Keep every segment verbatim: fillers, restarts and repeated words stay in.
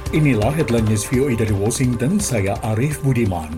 Inilah headline news V O A dari Washington, saya Arif Budiman.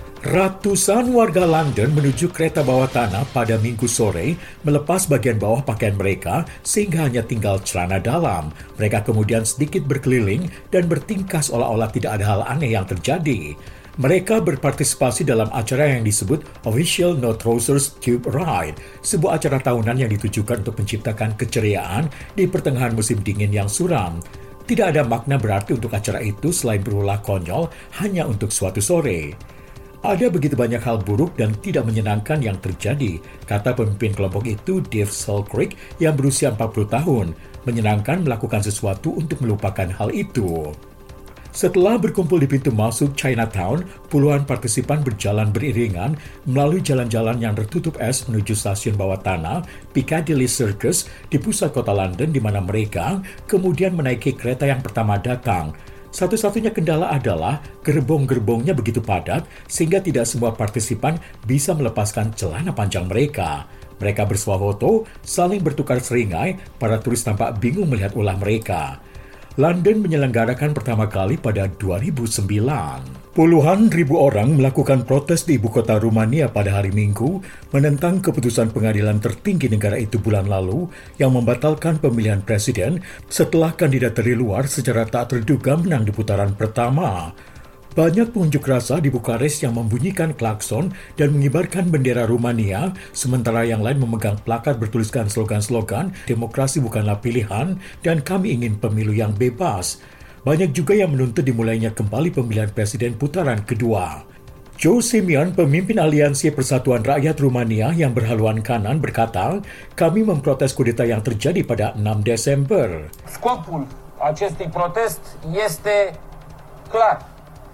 Ratusan warga London menuju kereta bawah tanah pada Minggu sore melepas bagian bawah pakaian mereka sehingga hanya tinggal celana dalam. Mereka kemudian sedikit berkeliling dan bertingkah seolah-olah tidak ada hal aneh yang terjadi. Mereka berpartisipasi dalam acara yang disebut Official No Trousers Tube Ride, sebuah acara tahunan yang ditujukan untuk menciptakan keceriaan di pertengahan musim dingin yang suram. Tidak ada makna berarti untuk acara itu selain berulah konyol hanya untuk suatu sore. Ada begitu banyak hal buruk dan tidak menyenangkan yang terjadi, kata pemimpin kelompok itu Dave Selkirk yang berusia empat puluh tahun. Menyenangkan melakukan sesuatu untuk melupakan hal itu. Setelah berkumpul di pintu masuk Chinatown, puluhan partisipan berjalan beriringan melalui jalan-jalan yang tertutup es menuju stasiun bawah tanah Piccadilly Circus di pusat kota London, di mana mereka kemudian menaiki kereta yang pertama datang. Satu-satunya kendala adalah gerbong-gerbongnya begitu padat sehingga tidak semua partisipan bisa melepaskan celana panjang mereka. Mereka bersuah foto, saling bertukar seringai, para turis tampak bingung melihat ulah mereka. London menyelenggarakan pertama kali pada dua ribu sembilan. Puluhan ribu orang melakukan protes di ibu kota Rumania pada hari Minggu menentang keputusan pengadilan tertinggi negara itu bulan lalu yang membatalkan pemilihan presiden setelah kandidat dari luar secara tak terduga menang di putaran pertama. Banyak pengunjuk rasa di Bukares yang membunyikan klakson dan mengibarkan bendera Rumania, sementara yang lain memegang plakat bertuliskan slogan-slogan "Demokrasi bukanlah pilihan" dan "Kami ingin pemilu yang bebas". Banyak juga yang menuntut dimulainya kembali pemilihan presiden putaran kedua. Joe Simeon, pemimpin Aliansi Persatuan Rakyat Rumania yang berhaluan kanan, berkata, "Kami memprotes kudeta yang terjadi pada enam Desember. Scopul acestui protest este clar.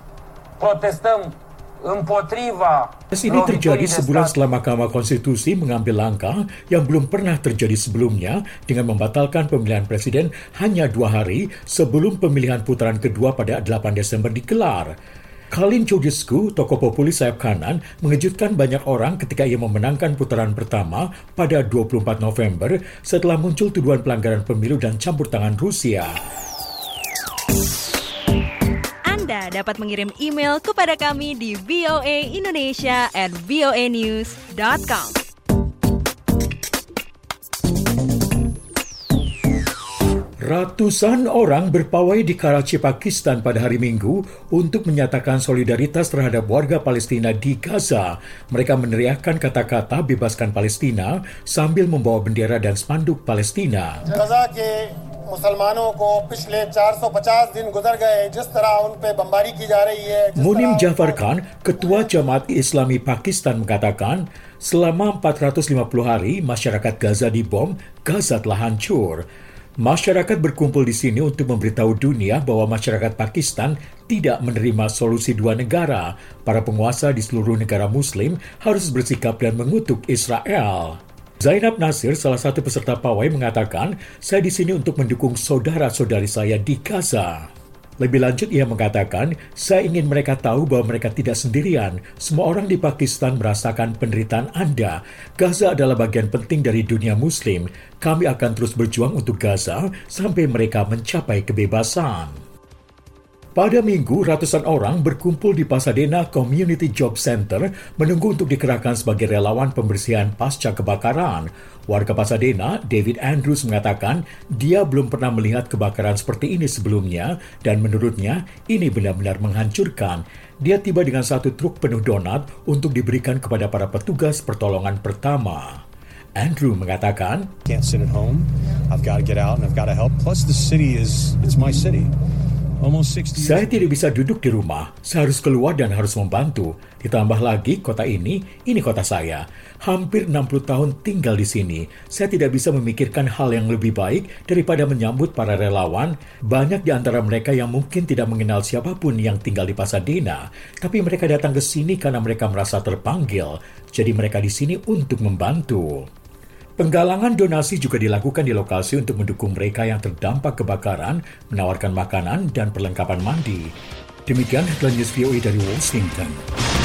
Protestăm împotriva." Ini terjadi sebulan setelah Mahkamah Konstitusi mengambil langkah yang belum pernah terjadi sebelumnya dengan membatalkan pemilihan presiden hanya dua hari sebelum pemilihan putaran kedua pada delapan Desember digelar. Călin Georgescu, tokoh populis sayap kanan, mengejutkan banyak orang ketika ia memenangkan putaran pertama pada dua puluh empat November setelah muncul tuduhan pelanggaran pemilu dan campur tangan Rusia. Anda dapat mengirim email kepada kami di voaindonesia at voanews dot com. Ratusan orang berpawai di Karachi, Pakistan pada hari Minggu untuk menyatakan solidaritas terhadap warga Palestina di Gaza. Mereka meneriakkan kata-kata "Bebaskan Palestina" sambil membawa bendera dan spanduk Palestina. Gaza ke मुसलमानों को पिछले चार सौ पचास दिन गुजर गए जिस तरह उन पे बमबारी की जा रही है. Munim Jafar Khan, Ketua Jamaat Islami Pakistan, mengatakan selama empat ratus lima puluh hari masyarakat Gaza dibom, Gaza telah hancur. Masyarakat berkumpul di sini untuk memberitahu dunia bahwa masyarakat Pakistan tidak menerima solusi dua negara. Para penguasa di seluruh negara Muslim harus bersikap dan mengutuk Israel. Zainab Nasir, salah satu peserta pawai, mengatakan, "Saya di sini untuk mendukung saudara-saudari saya di Gaza." Lebih lanjut, ia mengatakan, "Saya ingin mereka tahu bahwa mereka tidak sendirian. Semua orang di Pakistan merasakan penderitaan Anda. Gaza adalah bagian penting dari dunia Muslim. Kami akan terus berjuang untuk Gaza sampai mereka mencapai kebebasan." Pada Minggu, ratusan orang berkumpul di Pasadena Community Job Center menunggu untuk dikerahkan sebagai relawan pembersihan pasca kebakaran. Warga Pasadena, David Andrews, mengatakan dia belum pernah melihat kebakaran seperti ini sebelumnya dan menurutnya ini benar-benar menghancurkan. Dia tiba dengan satu truk penuh donat untuk diberikan kepada para petugas pertolongan pertama. Andrew mengatakan, "Can't sit at home. I've got to get out and I've got to help. Plus the city is it's my city." Saya tidak bisa duduk di rumah, saya harus keluar dan harus membantu. Ditambah lagi, kota ini, ini kota saya. Hampir enam puluh tahun tinggal di sini. Saya tidak bisa memikirkan hal yang lebih baik daripada menyambut para relawan. Banyak di antara mereka yang mungkin tidak mengenal siapapun yang tinggal di Pasadena. Tapi mereka datang ke sini karena mereka merasa terpanggil. Jadi mereka di sini untuk membantu. Penggalangan donasi juga dilakukan di lokasi untuk mendukung mereka yang terdampak kebakaran, menawarkan makanan dan perlengkapan mandi. Demikian headline news V O A dari Washington.